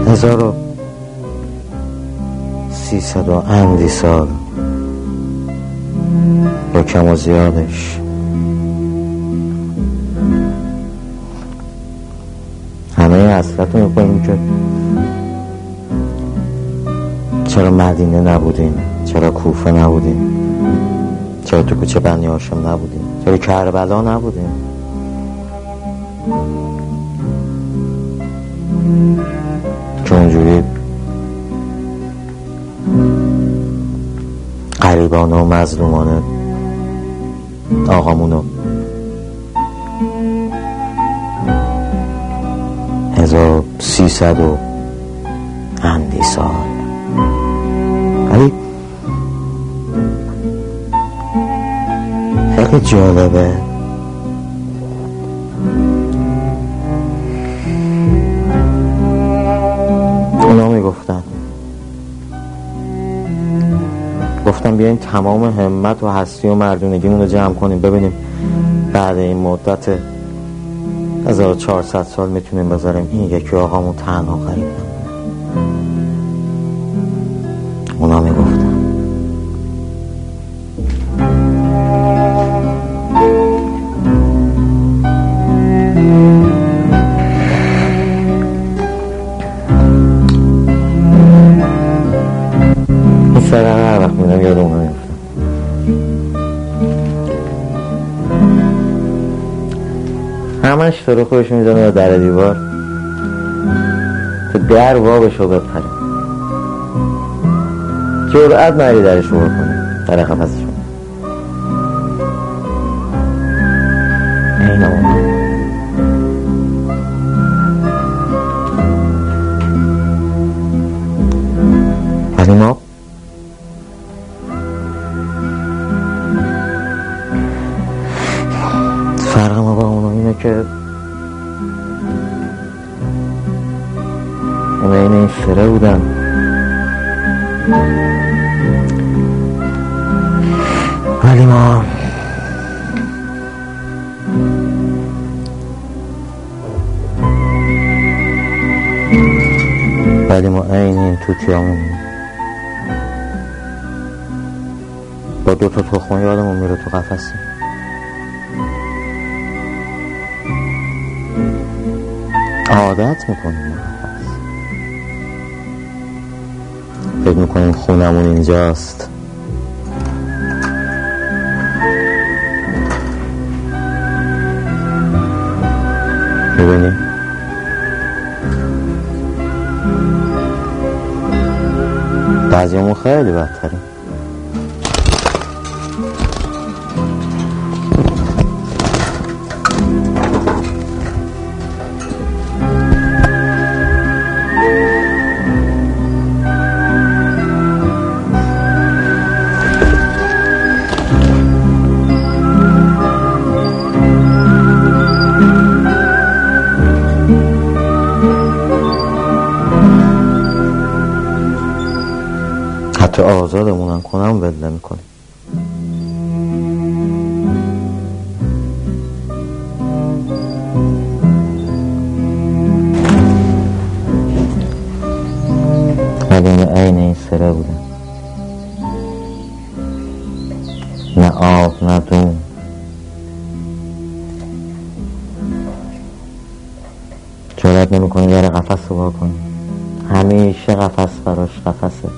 1300 و اندی سال با کم و زیادش همه حسرت رو میکنیم که چرا مدینه نبودیم، چرا کوفه نبودیم، چرا تو کوچه بنی هاشم نبودیم، چرا کربلا نبودیم. که اونجوری غریبانه و مظلومانه آقامونو 1300 و اندی سال. ولی خیلی جالبه اونا میگفتن بیاین تمام همت و هستی و مردونگیمون رو جمع کنیم ببینیم بعد این مدت 1400 سال میتونیم بذاریم این یکی آقامون تنها غریب نمونه. اونا میگفتن این سر هر وقت میدم یاد اونا میفتم. همش طور خودش میزنه در دیوار تو در وابشو بپره، جرأت نری درشو بکنه در قفسشو. این اون ولی ما فرق ما با اونا اینه که اونا این سره بودن، ولی ما عین این توتیامون با 2 تا تخمه یادمون میره تو قفسی. عادت میکنیم قفس، فکر میکنیم خونمون اینجاست. میبینی بعضیمون خیلی بدتریم. حتی آزادمونم کنم ول نمی‌کنی. ولی این عین این سره بودن، نه آب نه دون. جرأت نمی‌کنی در قفس رو وا کنی، همیشه قفس براش قفسه.